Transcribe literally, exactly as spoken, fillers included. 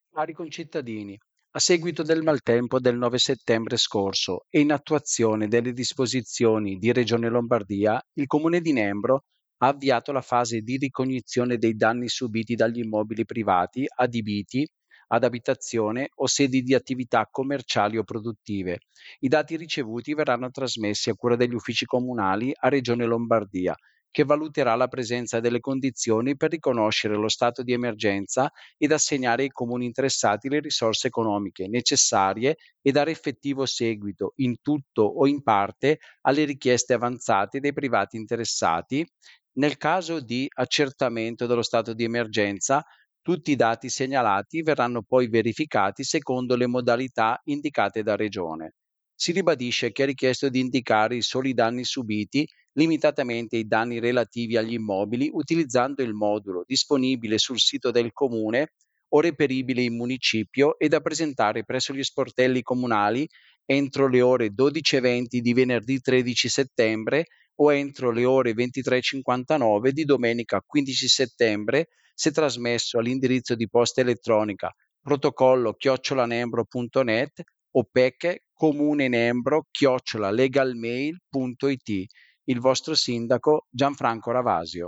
Cari concittadini, a seguito del maltempo del nove settembre scorso e in attuazione delle disposizioni di Regione Lombardia, il Comune di Nembro ha avviato la fase di ricognizione dei danni subiti dagli immobili privati adibiti ad abitazione o sedi di attività commerciali o produttive. I dati ricevuti verranno trasmessi a cura degli uffici comunali a Regione Lombardia, che valuterà la presenza delle condizioni per riconoscere lo stato di emergenza ed assegnare ai comuni interessati le risorse economiche necessarie e dare effettivo seguito, in tutto o in parte, alle richieste avanzate dai privati interessati. Nel caso di accertamento dello stato di emergenza, tutti i dati segnalati verranno poi verificati secondo le modalità indicate da Regione. Si ribadisce che è richiesto di indicare i soli danni subiti limitatamente ai danni relativi agli immobili utilizzando il modulo disponibile sul sito del comune o reperibile in municipio e da presentare presso gli sportelli comunali entro le ore dodici e venti di venerdì tredici settembre o entro le ore ventitré e cinquantanove di domenica quindici settembre, se trasmesso all'indirizzo di posta elettronica protocollo chiocciolanembro punto net o pec comunenembro chiocciola legalmail punto it. Il vostro sindaco Gianfranco Ravasio.